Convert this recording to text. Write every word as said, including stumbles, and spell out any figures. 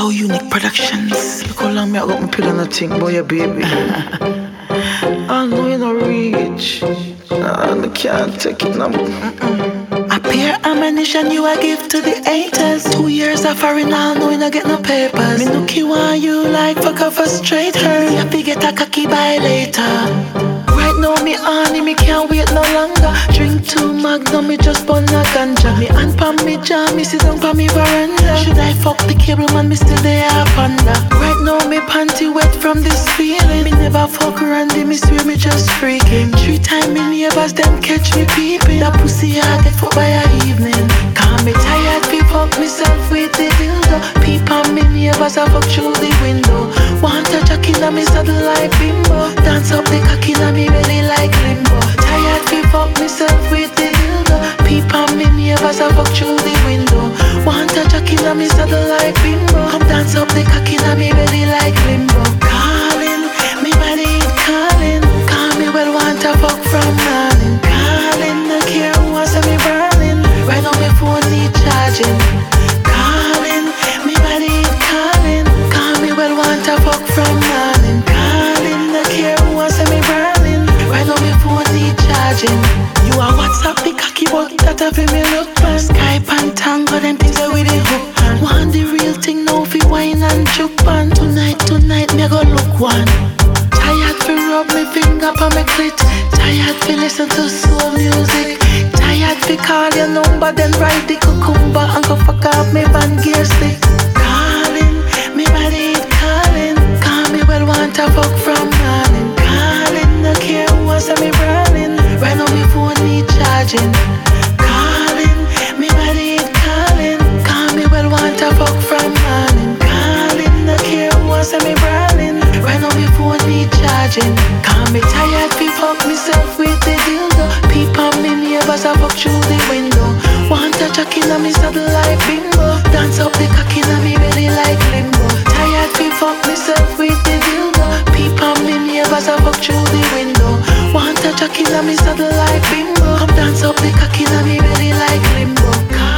So Unique Productions. Look how long me I got my pill on the thing, boy, baby. I know you not reach. Nah, I can't take it now. A pure ammunition you a give to the haters. Two years of foreign now, no you not get no papers. Me nookie want you like fuck off a straight her. You have to get a cocky by later. Right now me honey, me can't wait no longer. Drink two magnum, me just burn a ganja. Me hand pan me jam, me sit down pan me veranda. Should I fuck the cable man, me still there panda. Right now me panty wet from this feeling. Me never fuck Randy, me swear me just freaking. Three times me neighbors them catch me peeping. That pussy I get fucked by a evening. Call me tired, fi fuck myself with the dildo. Peep on me neighbors, I fuck through the window. Want a jack in me saddle like bimbo. Dance up the cocky in me belly like limbo. Tired fi fuck myself with the dildo. Peep on me neighbors, I fuck through the window. Want a jack in me saddle like bimbo. Come dance up the cocky in me belly like limbo. Calling, me body it calling. Call me well, want a fuck from morning. Calling, no care who wants me burning. Right now my phone need charging. Calling, me body it calling. Call me well, want a fuck from morning. Calling, no care who wants me burning. Right now my phone need charging. You a WhatsApp the cocky but that a fi me look man. Skype and Tango them things that with the hook man. Want the real thing now fi wine and choke pan. Tonight, tonight me go look one. Tired fi rub me finger pa me clit. Tired fi listen to soul music. Tired fi call your number then ride the cucumber and go fuck up me van gear stick. Calling, me body it calling. Call me well want a fuck from morning. Calling, no care who wants me burning. Right now me phone need charging. Calling, me body it calling. Call me well want a fuck from morning. Calling, no care who wants me burning. Right now me phone need charging. Call me tired fi fuck myself with the dildo. Peep on me neighbors I fuck through the window. Want a jack in me saddle like bimbo. Dance up the cocky in me belly like limbo. Tired fi fuck myself with the dildo. Peep on me neighbors I fuck through the window. Want a jack in me saddle like bimbo. Come dance up the cocky in me belly like limbo.